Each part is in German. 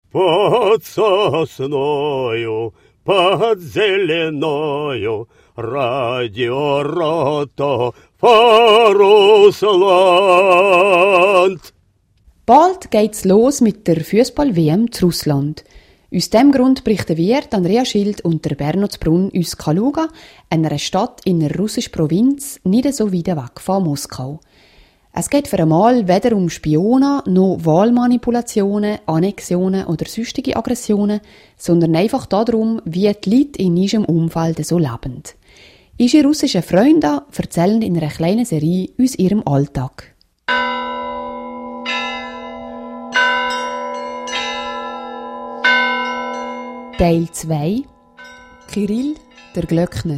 под сосною, под зеленою, радиорото Russland. Bald geht's los mit der Fußball-WM zu Russland. Aus diesem Grund berichten wir, Andrea Schild und der Bernhardsbrunn, aus Kaluga, einer Stadt in einer russischen Provinz, nicht so weit weg von Moskau. Es geht für einmal weder um Spione, noch Wahlmanipulationen, Annexionen oder sonstige Aggressionen, sondern einfach darum, wie die Leute in unserem Umfeld so leben. Unsere russischen Freunde erzählen in einer kleinen Serie aus ihrem Alltag. Teil 2 Kirill, der Glöckner.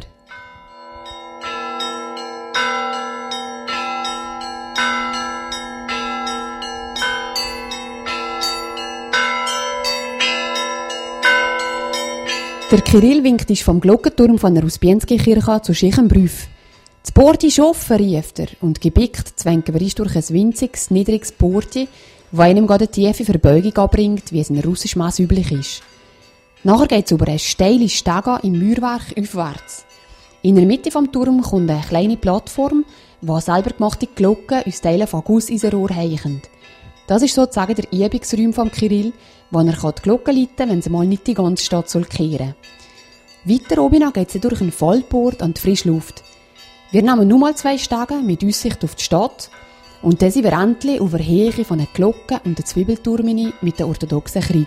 Der Kirill winkt vom Glockenturm von der Uspienski-Kirche zu Schichenbrüff. Das Porti ist offen, rief er, und gebickt zwängen wir uns durch ein winziges, niedriges Porti, das einem gerade eine tiefe Verbeugung abbringt, wie es in russisch Mass üblich ist. Nachher geht es über eine steile Stege im Mauerwerk aufwärts. In der Mitte vom Turm kommt eine kleine Plattform, wo selber gemachte Glocken aus Teilen von Gusseisenrohr heichen. Das ist sozusagen der Übungsraum von Kirill, wo er die Glocken läuten kann, wenn sie mal nicht die ganze Stadt kehren soll. Weiter oben geht es durch einen Fallport an die frische Luft. Wir nehmen nur mal 2 Stege mit Aussicht auf die Stadt und dann sind wir endlich auf der Höhe von den Glocken und den Zwiebelturmen mit den orthodoxen Kreuz.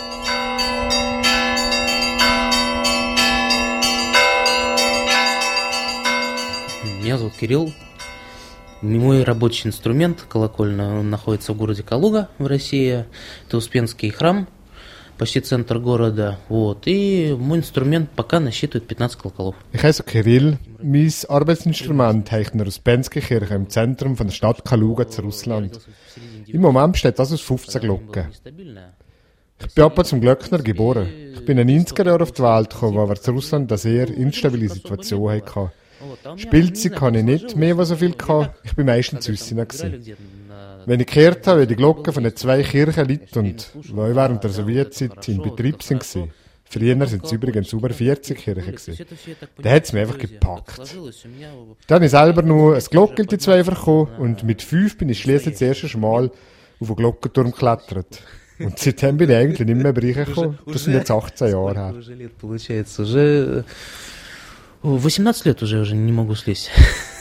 Меня зовут Кирилл. Мой рабочий инструмент, колокольня, он находится в городе Калуга в России. Это Успенский храм, почти центр города. Вот. И мой инструмент пока насчитывает 15 колоколов. Ich heiße Kirill. Mein Arbeitsinstrument hängt in der Uspensky-Kirche im Zentrum von der Stadt Kaluga zu Russland. Im Moment besteht das aus 15 Glocken. Ich bin aber zum Glöckner geboren. Ich bin in den 90er Jahren auf die Welt gekommen, wo wir zu Russland eine sehr instabile Situation hatten. Spielzeug hatte ich nicht mehr, was so viel hatte. Ich war meistens zu Hause. Wenn ich gehört habe, wie die Glocken von den 2 Kirchen läuten und die während der Sowjetzeit in Betrieb waren, früher waren es übrigens über 40 Kirchen, dann hat es mich einfach gepackt. Dann habe ich selber nur ein Glockenlied 2 bekommen und mit 5 bin ich schliesslich das erste Mal auf den Glockenturm geklettert. Und seitdem bin ich eigentlich nicht mehr reingekommen. Das sind jetzt 18 Jahre her. 18 лет уже не могу слезть.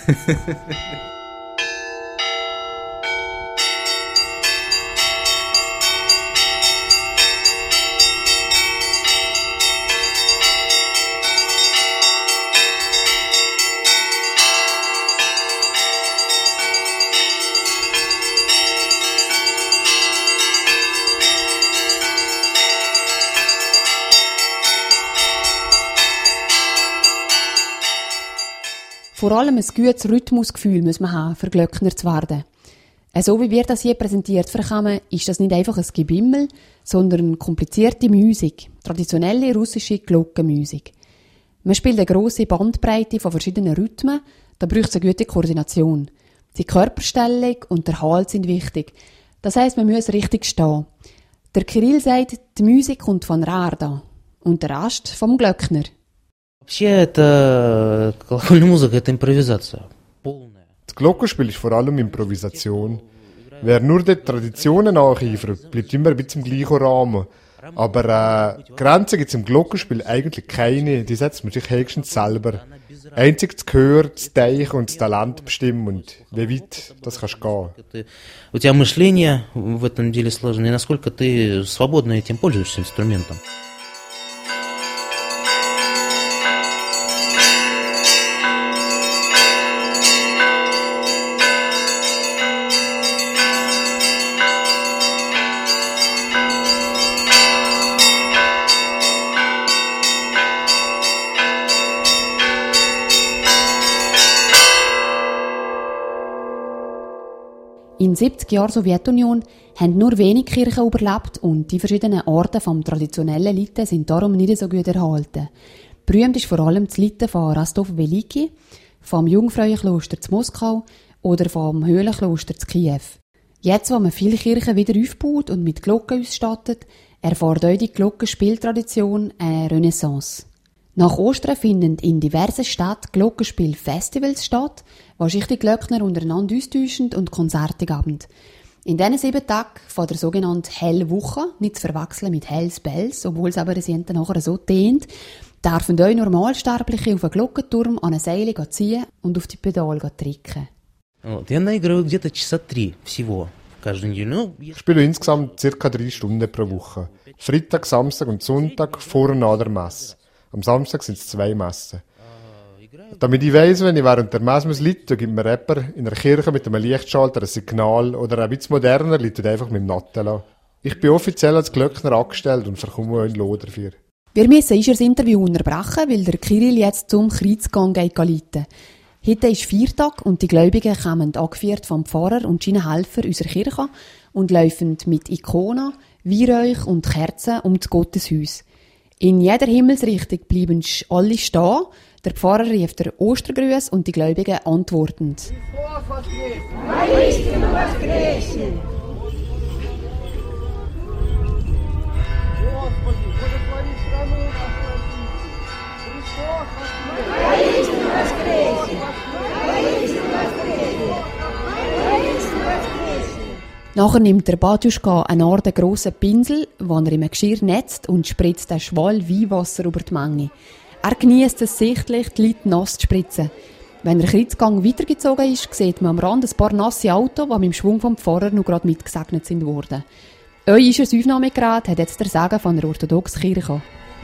Vor allem ein gutes Rhythmusgefühl muss man haben, für Glöckner zu werden. So wie wir das hier präsentiert bekommen, ist das nicht einfach ein Gebimmel, sondern komplizierte Musik, traditionelle russische Glockenmusik. Man spielt eine grosse Bandbreite von verschiedenen Rhythmen, da braucht es eine gute Koordination. Die Körperstellung und der Halt sind wichtig. Das heisst, man muss richtig stehen. Der Kirill sagt, die Musik kommt von Rarda und der Rest vom Glöckner. Вообще, это колокольная музыка, это импровизация. Das Glockenspiel ist vor allem Improvisation. Wer nur den Traditionen nacheifert, bleibt immer ein bisschen im gleichen Rahmen. Aber Grenzen gibt es im Glockenspiel eigentlich keine. Die setzt man sich höchstens selber. Einzig das Gehör, das Denken und das Talent bestimmen und wie weit das kannst gehen. У тебя мышление в этом деле сложно, и насколько ты свободно этим пользуешься инструментом. In 70 Jahren Sowjetunion haben nur wenige Kirchen überlebt und die verschiedenen Arten vom traditionellen Liten sind darum nicht so gut erhalten. Berühmt ist vor allem das Liten von Rostov-Veliki, vom Jungfrauenkloster zu Moskau oder vom Höhlenkloster zu Kiew. Jetzt, wo man viele Kirchen wieder aufbaut und mit Glocken ausstattet, erfährt auch die Glockenspieltradition eine Renaissance. Nach Ostern finden in diversen Städten Glockenspielfestivals statt, wo sich die Glöckner untereinander austauschen und Konzerte geben. In diesen 7 Tagen von der sogenannten Hellwoche, nicht zu verwechseln mit Hells Bells, obwohl es aber nachher so tönt, dürfen euch Normalsterbliche auf einen Glockenturm an eine Seile ziehen und auf die Pedale drücken. Я наигрываю где-то часа 3 всего каждую неделю. Ich spiele insgesamt ca. 3 Stunden pro Woche. Freitag, Samstag und Sonntag vor und nach der Messe. Am Samstag sind es 2 Messen. Damit ich weiss, wenn ich während der Messe liege, gibt mir jemand in der Kirche mit einem Lichtschalter ein Signal oder ein bisschen moderner liegt einfach mit dem Nattel an. Ich bin offiziell als Glöckner angestellt und verkomme auch einen Lohn dafür. Wir müssen unser Interview unterbrechen, weil der Kirill jetzt zum Kreuzgang läuten. Heute ist Viertag und die Gläubigen kommen angeführt vom Pfarrer und seinen Helfer unserer Kirche und laufen mit Ikonen, Weihrauch und Kerzen um das Gotteshaus. In jeder Himmelsrichtung bleiben alle stehen. Der Pfarrer rief der Ostergrüß und die Gläubigen antwortend. Nachher nimmt der Batjuschka einen Art grossen Pinsel, den er im Geschirr netzt und spritzt einen Schwall Weihwasser über die Menge. Er genießt es sichtlich, die Leute nass zu spritzen. Wenn der Kreuzgang weitergezogen ist, sieht man am Rand ein paar nasse Autos, die mit dem Schwung vom Pfarrer noch gerade mitgesegnet sind worden. Euer Aufnahmegerät hat jetzt der Segen von der orthodoxen Kirche.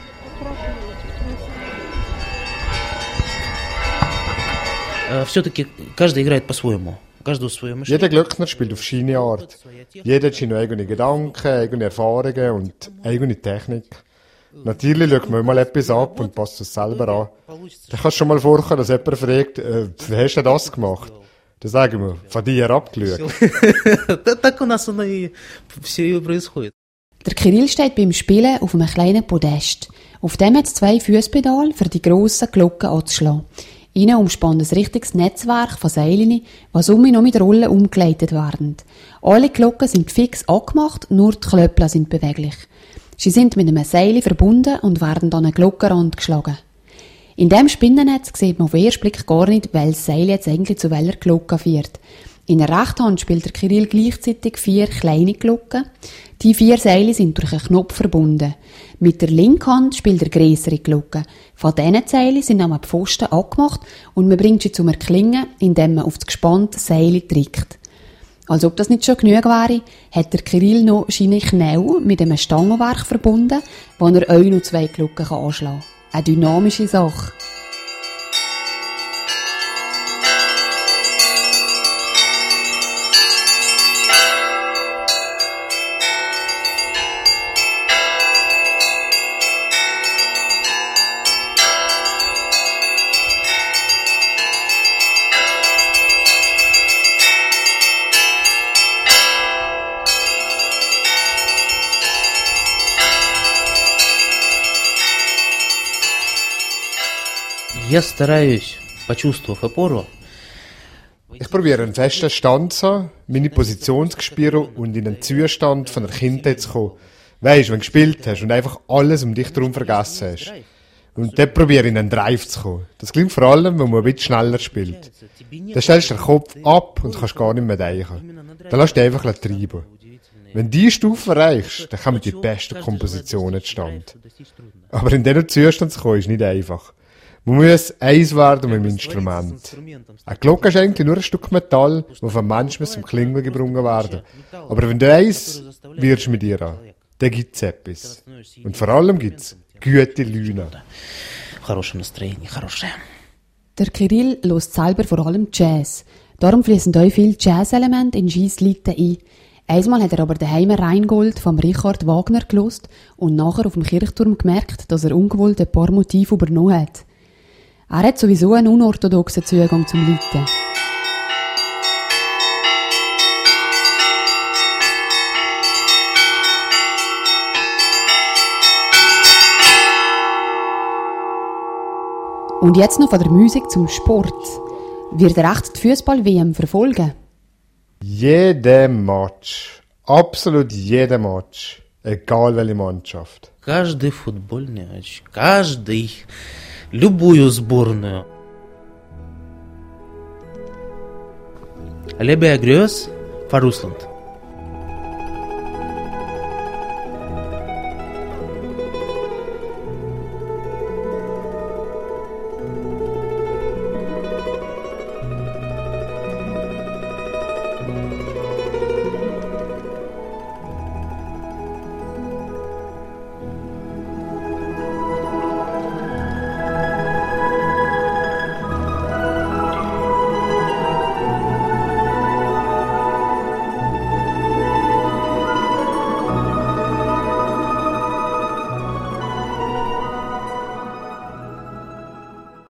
Все-таки каждый играет по-своему. Jeder Glöckner spielt auf seine Art. Jeder hat seine eigenen Gedanken, eigene Erfahrungen und eigene Technik. Natürlich schaut man mal etwas ab und passt es selber an. Da kann es schon mal vorkommen, dass jemand fragt, wie hast du das gemacht? Dann sagen wir, von dir abgeschaut. Так у нас оно и все происходит. Der Kirill steht beim Spielen auf einem kleinen Podest. Auf dem hat es 2 Fußpedale, für die grossen Glocken anzuschlagen. Innen umspannt ein richtiges Netzwerk von Seilen, die noch mit Rollen umgeleitet werden. Alle Glocken sind fix angemacht, nur die Klöppel sind beweglich. Sie sind mit einem Seil verbunden und werden an einen Glockenrand geschlagen. In diesem Spinnennetz sieht man auf den ersten Blick gar nicht, welches Seil jetzt eigentlich zu welcher Glocke führt. In der rechten Hand spielt der Kirill gleichzeitig 4 kleine Glocken. Die 4 Seile sind durch einen Knopf verbunden. Mit der linken Hand spielt er grössere Glocken. Von diesen Seilen sind am Pfosten angemacht und man bringt sie zum Erklingen, indem man auf das gespannte Seil drückt. Als ob das nicht schon genug wäre, hat der Kirill noch seine Knäuel mit einem Stangenwerk verbunden, wo er auch noch 2 Glocken anschlagen kann. Eine dynamische Sache. Я стараюсь, почувствовав опору, ich probiere einen festen Stand zu haben, meine Position zu spüren und in einen Zustand von der Kindheit zu kommen. Weisst, wenn du gespielt hast und einfach alles um dich herum vergessen hast. Und dort probiere ich in einen Drive zu kommen. Das klingt vor allem, wenn man ein bisschen schneller spielt. Dann stellst du den Kopf ab und kannst gar nicht mehr denken. Dann lässt du dich einfach treiben. Wenn du diese Stufe erreichst, dann kommen die besten Kompositionen zustande. Aber in diesen Zustand zu kommen, ist nicht einfach. Man muss eins werden mit dem Instrument. Eine Glocke ist eigentlich nur ein Stück Metall, das vom Menschen zum Klingen gebrungen werden. Aber wenn du eins wirst mit dir an, dann gibt es etwas. Und vor allem gibt es gute Laune. Der Kirill hört selber vor allem Jazz. Darum fließen auch viele Jazz-Elemente in Scheisslieder ein. Einmal hat er aber daheim Rheingold vom Richard Wagner gehört und nachher auf dem Kirchturm gemerkt, dass er ungewollt ein paar Motive übernommen hat. Er hat sowieso einen unorthodoxen Zugang zum Lieden. Und jetzt noch von der Musik zum Sport. Wird er echt die Fußball-WM verfolgen? Jeden Match. Absolut jeden Match. Egal welche Mannschaft. Каждый футбольный матч, каждый, любую сборную. Лебе Агрёс, Фарусland.